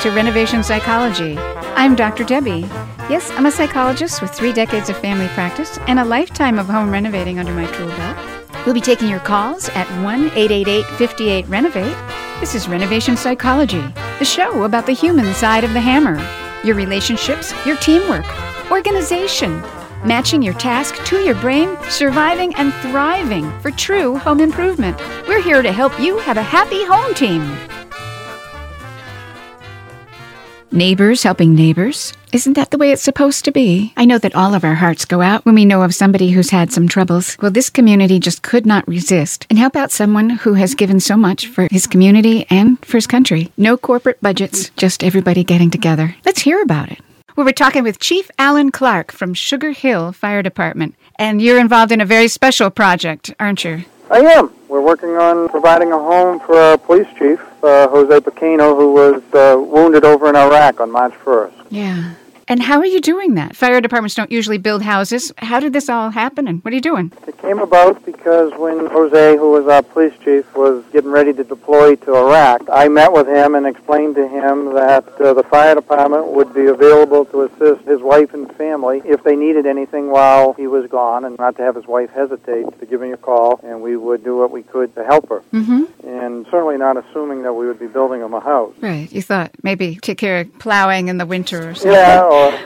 to Renovation Psychology. I'm Dr. Debbie. Yes, I'm a psychologist with 3 decades of family practice and a lifetime of home renovating under my tool belt. We'll be taking your calls at 1-888-58-RENOVATE. This is Renovation Psychology, the show about the human side of the hammer. Your relationships, your teamwork, organization, matching your task to your brain, surviving and thriving for true home improvement. We're here to help you have a happy home team. Neighbors helping neighbors. Isn't that the way it's supposed to be? I know that all of our hearts go out when we know of somebody who's had some troubles. Well, this community just could not resist and help out someone who has given so much for his community and for his country. No corporate budgets, just everybody getting together. Let's hear about it. Well, we're talking with Chief Alan Clark from Sugar Hill Fire Department. And you're involved in a very special project, aren't you? I am. We're working on providing a home for our police chief, Jose Pequeno, who was wounded over in Iraq on March 1st. Yeah. And how are you doing that? Fire departments don't usually build houses. How did this all happen, and what are you doing? It came about because when Jose, who was our police chief, was getting ready to deploy to Iraq, I met with him and explained to him that the fire department would be available to assist his wife and family if they needed anything while he was gone, and not to have his wife hesitate to give me a call, and we would do what we could to help her. Mm-hmm. And certainly not assuming that we would be building him a house. Right. You thought maybe take care of plowing in the winter or something. Yeah,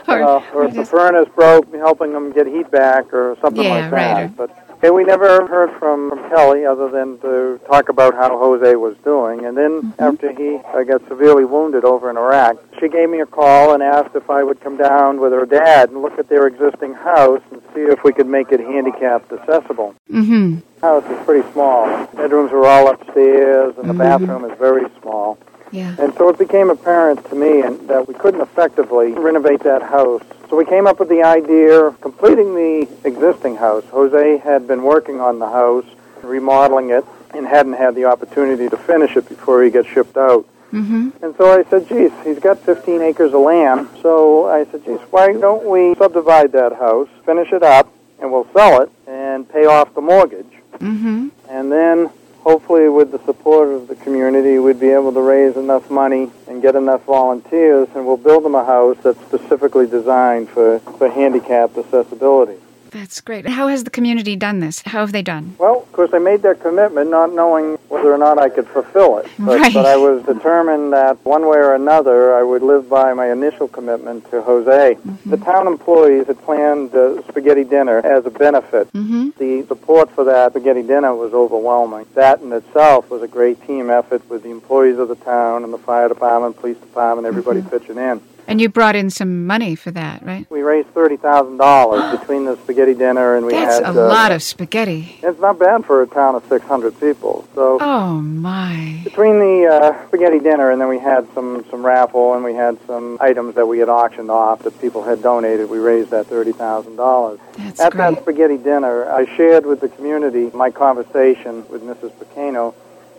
or if the furnace broke, helping them get heat back or something like that. Right. But we never heard from Kelly other than to talk about how Jose was doing. And then after he got severely wounded over in Iraq, she gave me a call and asked if I would come down with her dad and look at their existing house and see if we could make it handicapped accessible. Mm-hmm. The house is pretty small. Bedrooms are all upstairs, and the bathroom is very small. Yeah. And so it became apparent to me that we couldn't effectively renovate that house. So we came up with the idea of completing the existing house. Jose had been working on the house, remodeling it, and hadn't had the opportunity to finish it before he got shipped out. Mm-hmm. And so I said, geez, he's got 15 acres of land. So I said, geez, why don't we subdivide that house, finish it up, and we'll sell it and pay off the mortgage. Mm-hmm. And then hopefully with the support of the community, we'd be able to raise enough money and get enough volunteers, and we'll build them a house that's specifically designed for handicapped accessibility. That's great. How has the community done this? How have they done? Well, of course, I made that commitment not knowing whether or not I could fulfill it. But I was determined that one way or another, I would live by my initial commitment to Jose. Mm-hmm. The town employees had planned the spaghetti dinner as a benefit. Mm-hmm. The support for that spaghetti dinner was overwhelming. That in itself was a great team effort with the employees of the town and the fire department, police department, everybody pitching in. And you brought in some money for that, right? We raised $30,000 between the spaghetti dinner and we That's had... a lot of spaghetti. It's not bad for a town of 600 people. So oh, my. between the spaghetti dinner and then we had some raffle and we had some items that we had auctioned off that people had donated, we raised that $30,000. That's At great. that spaghetti dinner, I shared with the community my conversation with Mrs. Pequeno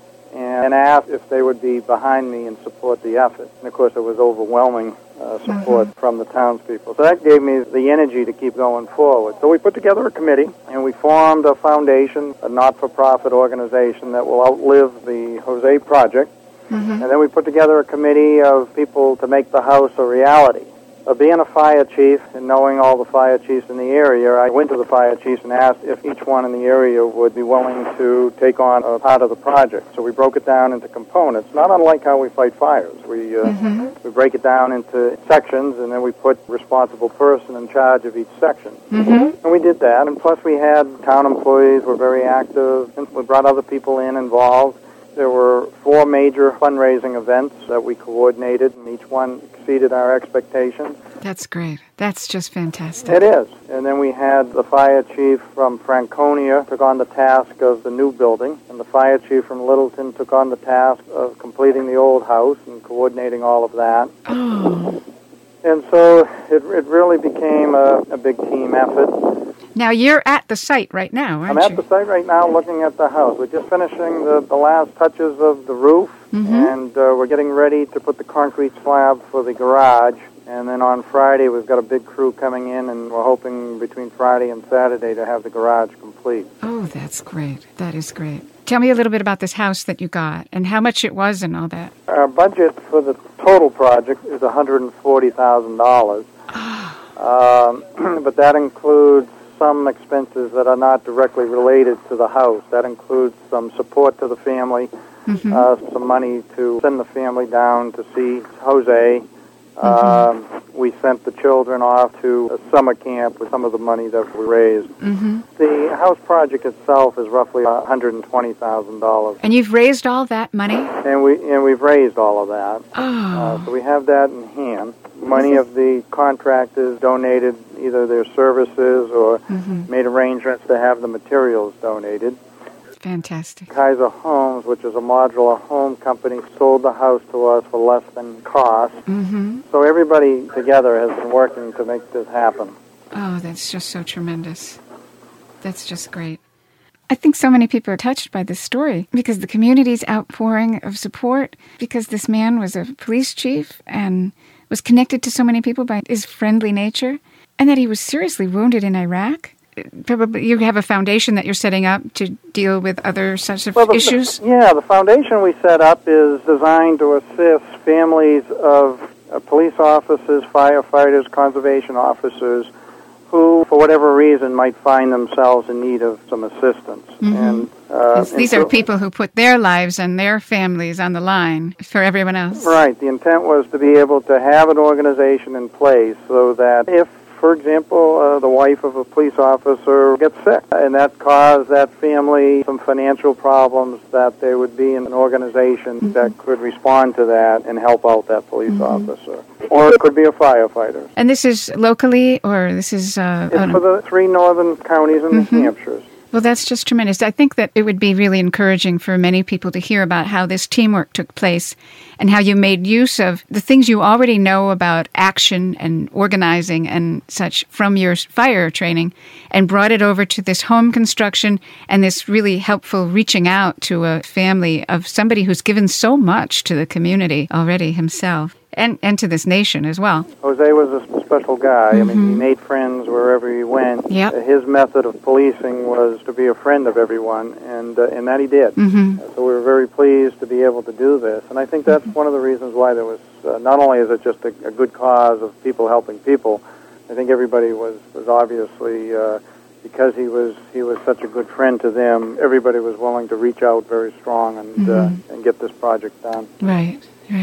and asked if they would be behind me and support the effort. And, of course, it was overwhelming support from the townspeople. So that gave me the energy to keep going forward. So we put together a committee, and we formed a foundation, a not-for-profit organization that will outlive the Jose project. Mm-hmm. And then we put together a committee of people to make the house a reality. Being a fire chief and knowing all the fire chiefs in the area, I went to the fire chiefs and asked if each one in the area would be willing to take on a part of the project. So we broke it down into components, not unlike how we fight fires. We break it down into sections, and then we put a responsible person in charge of each section. Mm-hmm. And we did that, and plus we had town employees were very active, and we brought other people involved. There were 4 major fundraising events that we coordinated, and each one exceeded our expectations. That's great. That's just fantastic. It is. And then we had the fire chief from Franconia took on the task of the new building, and the fire chief from Littleton took on the task of completing the old house and coordinating all of that. Oh. And so it really became a big team effort. Now, you're at the site right now, aren't you? I'm at the site right now looking at the house. We're just finishing the last touches of the roof, and we're getting ready to put the concrete slab for the garage. And then on Friday, we've got a big crew coming in, and we're hoping between Friday and Saturday to have the garage complete. Oh, that's great. That is great. Tell me a little bit about this house that you got and how much it was and all that. Our budget for the total project is $140,000. But that includes some expenses that are not directly related to the house. That includes some support to the family, some money to send the family down to see Jose. We sent the children off to a summer camp with some of the money that we raised. The house project itself is roughly $120,000. And you've raised all that money? And we've raised all of that. So we have that in hand. Many of the contractors donated either their services or made arrangements to have the materials donated. Fantastic. Kaiser Homes, which is a modular home company, sold the house to us for less than cost. So everybody together has been working to make this happen. Oh, that's just so tremendous. That's just great. I think so many people are touched by this story because the community's outpouring of support, because this man was a police chief and was connected to so many people by his friendly nature, and that he was seriously wounded in Iraq. Probably you have a foundation that you're setting up to deal with other such of issues? The foundation we set up is designed to assist families of police officers, firefighters, conservation officers who, for whatever reason, might find themselves in need of some assistance. And these are people who put their lives and their families on the line for everyone else. Right. The intent was to be able to have an organization in place so that if, for example, the wife of a police officer gets sick, and that caused that family some financial problems, that there would be an organization that could respond to that and help out that police officer. Or it could be a firefighter. And this is locally, or this is... It's for the 3 northern counties in New Hampshire. Well, that's just tremendous. I think that it would be really encouraging for many people to hear about how this teamwork took place and how you made use of the things you already know about action and organizing and such from your fire training and brought it over to this home construction and this really helpful reaching out to a family of somebody who's given so much to the community already himself. And to this nation as well. Jose was a special guy. I mean, he made friends wherever he went. His method of policing was to be a friend of everyone, and that he did. So we were very pleased to be able to do this. And I think that's one of the reasons why there was, not only is it just a good cause of people helping people, I think everybody was obviously, because he was such a good friend to them, everybody was willing to reach out very strong and get this project done. Right.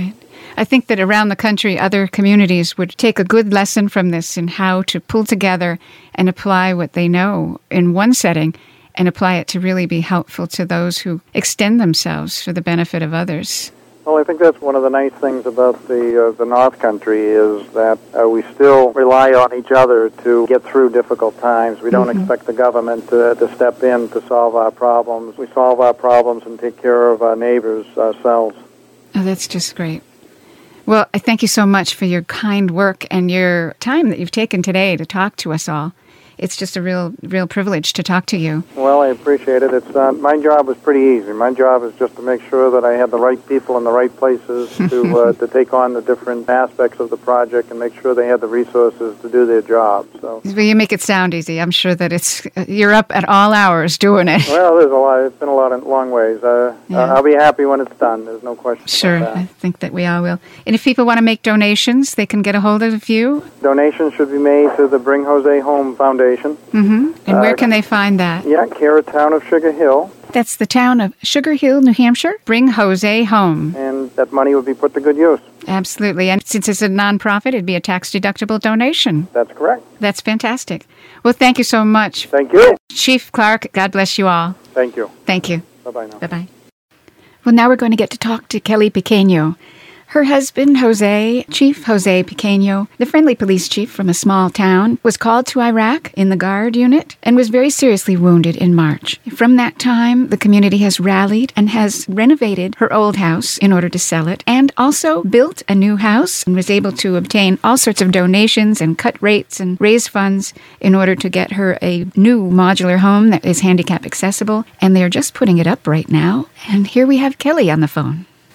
I think that around the country, other communities would take a good lesson from this in how to pull together and apply what they know in one setting and apply it to really be helpful to those who extend themselves for the benefit of others. Well, I think that's one of the nice things about the North Country is that we still rely on each other to get through difficult times. We don't expect the government to step in to solve our problems. We solve our problems and take care of our neighbors ourselves. Oh, that's just great. Well, I thank you so much for your kind work and your time that you've taken today to talk to us all. It's just a real privilege to talk to you. Well, I appreciate it. It's my job was pretty easy. My job is just to make sure that I had the right people in the right places to take on the different aspects of the project and make sure they had the resources to do their job. So, well, you make it sound easy. I'm sure that you're up at all hours doing it. Well, there's a lot. It's been a lot of long ways. I'll be happy when it's done. There's no question. Sure, about that. I think that we all will. And if people want to make donations, they can get a hold of you. Donations should be made to the Bring Jose Home Foundation. And where can they find that? Care town of Sugar Hill. That's the town of Sugar Hill, New Hampshire. Bring Jose Home. And that money would be put to good use. Absolutely. And since it's a nonprofit, it'd be a tax-deductible donation. That's correct. That's fantastic. Well, thank you so much. Thank you. Chief Clark, God bless you all. Thank you. Thank you. Bye-bye now. Bye-bye. Well, now we're going to get to talk to Kelly Pequeño. Her husband, Chief Jose Pequeño, the friendly police chief from a small town, was called to Iraq in the Guard unit and was very seriously wounded in March. From that time, the community has rallied and has renovated her old house in order to sell it and also built a new house and was able to obtain all sorts of donations and cut rates and raise funds in order to get her a new modular home that is handicap accessible. And they're just putting it up right now. And here we have Kelly on the phone.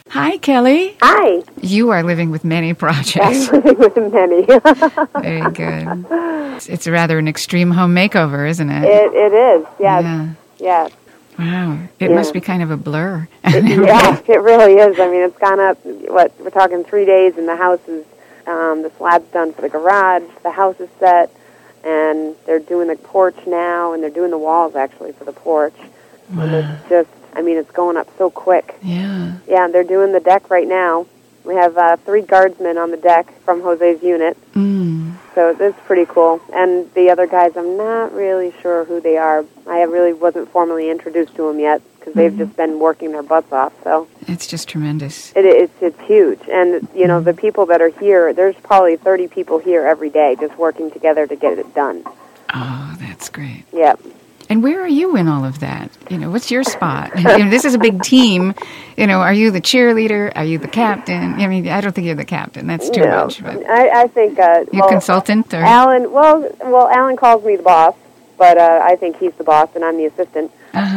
Hi, Kelly. Hi. You are living with many projects. I'm living with many. Very good. It's rather an extreme home makeover, isn't it? It is, yes. Yeah. Yes. Wow. It must be kind of a blur. Yeah, it really is. I mean, it's gone up, we're talking 3 days, and the house is, the slab's done for the garage, the house is set, and they're doing the porch now, and they're doing the walls, actually, for the porch. Wow. And it's just, I mean, it's going up so quick. Yeah. Yeah, they're doing the deck right now. We have 3 guardsmen on the deck from Jose's unit. So it's pretty cool. And the other guys, I'm not really sure who they are. I really wasn't formally introduced to them yet because they've just been working their butts off. So it's just tremendous. It's huge. And, you know, the people that are here, there's probably 30 people here every day just working together to get it done. Oh, that's great. Yep. And where are you in all of that? You know, what's your spot? This is a big team. You know, are you the cheerleader? Are you the captain? I mean, I don't think you're the captain. That's too much. But I think... you consultant? Or? Alan, well, Alan calls me the boss, but I think he's the boss and I'm the assistant.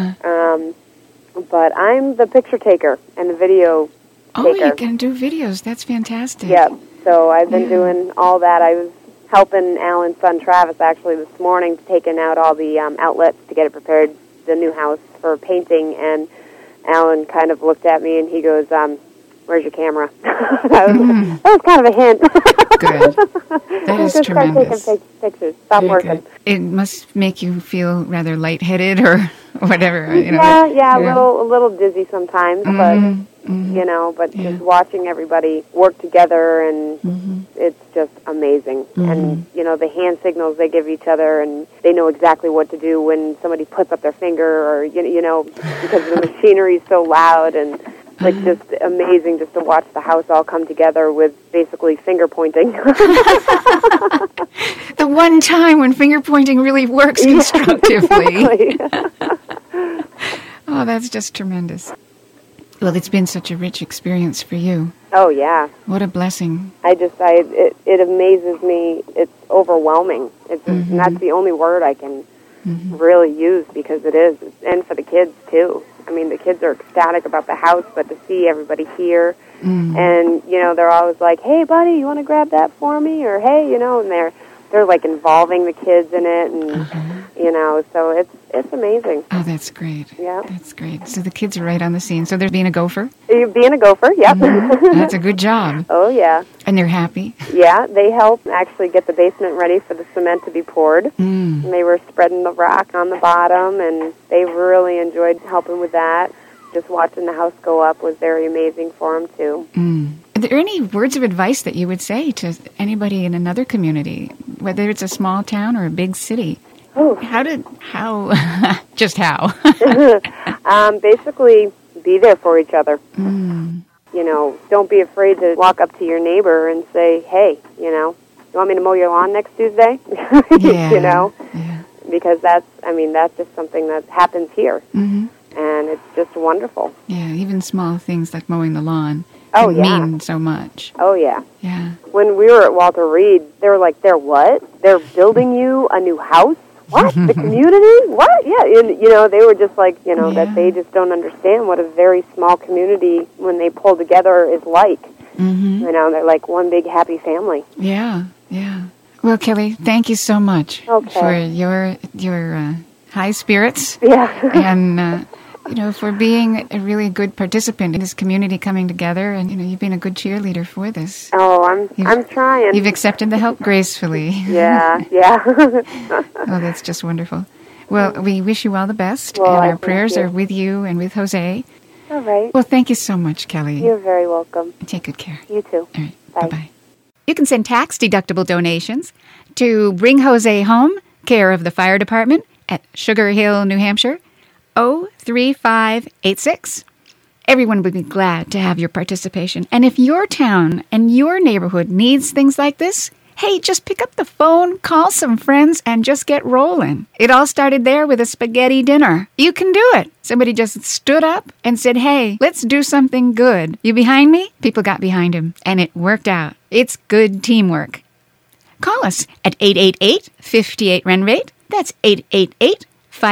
But I'm the picture taker and the video taker. Oh, you can do videos. That's fantastic. Yep. So I've been doing all that. I was helping Alan's son Travis actually this morning, taking out all the outlets to get it prepared, the new house for painting, and Alan kind of looked at me and he goes, where's your camera? that was kind of a hint. Good. That is tremendous. Start taking pictures. Stop working. Good. It must make you feel rather lightheaded or whatever. You know, a little dizzy sometimes, but you know, but just watching everybody work together, and it's just amazing. And you know, the hand signals they give each other, and they know exactly what to do when somebody puts up their finger, or you know, because the machinery is so loud, and like just amazing just to watch the house all come together with basically finger pointing. The one time when finger pointing really works constructively. Exactly. Oh, that's just tremendous. Well, it's been such a rich experience for you. Oh, yeah. What a blessing. It amazes me. It's overwhelming. And that's the only word I can really use, because it is. And for the kids, too. I mean, the kids are ecstatic about the house, but to see everybody here, and, you know, they're always like, hey, buddy, you want to grab that for me? Or, hey, you know, and they're like involving the kids in it, and, you know, so it's amazing. Oh, that's great. Yeah. That's great. So the kids are right on the scene. So they're being a gopher? Being a gopher, yep. That's a good job. Oh, yeah. And they're happy? Yeah, they helped actually get the basement ready for the cement to be poured. And they were spreading the rock on the bottom, and they really enjoyed helping with that. Just watching the house go up was very amazing for them, too. Are there any words of advice that you would say to anybody in another community, whether it's a small town or a big city? Oh. Just how? Basically, be there for each other. You know, don't be afraid to walk up to your neighbor and say, hey, you know, you want me to mow your lawn next Tuesday? You know? Yeah. Because that's just something that happens here. And it's just wonderful. Yeah, even small things like mowing the lawn can mean so much. Oh, yeah. Yeah. When we were at Walter Reed, they were like, they're what? They're building you a new house? What? The community? What? Yeah. And, you know, they were just like, you know, that they just don't understand what a very small community, when they pull together, is like. You know, they're like one big happy family. Yeah, yeah. Well, Kelly, thank you so much for your high spirits. Yeah. And, you know, for being a really good participant in this community coming together. And, you know, you've been a good cheerleader for this. Oh, I'm trying. You've accepted the help gracefully. Yeah. Oh, that's just wonderful. Well, we wish you all the best. Well, and our prayers are with you and with Jose. All right. Well, thank you so much, Kelly. You're very welcome. Take good care. You too. All right. Bye. Bye-bye. You can send tax-deductible donations to Bring Jose Home, care of the fire department at Sugar Hill, New Hampshire, 03586. Everyone would be glad to have your participation. And if your town and your neighborhood needs things like this, hey, just pick up the phone, call some friends, and just get rolling. It all started there with a spaghetti dinner. You can do it. Somebody just stood up and said, hey, let's do something good. You behind me? People got behind him, and it worked out. It's good teamwork. Call us at 888-58-RENOVATE. That's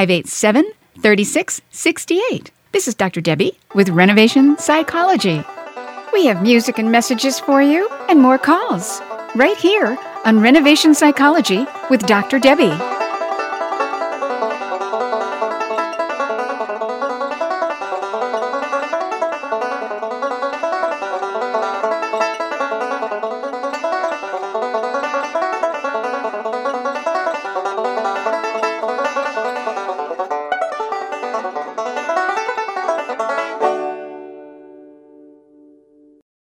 888-587-3668. This is Dr. Debbie with Renovation Psychology. We have music and messages for you and more calls right here on Renovation Psychology with Dr. Debbie.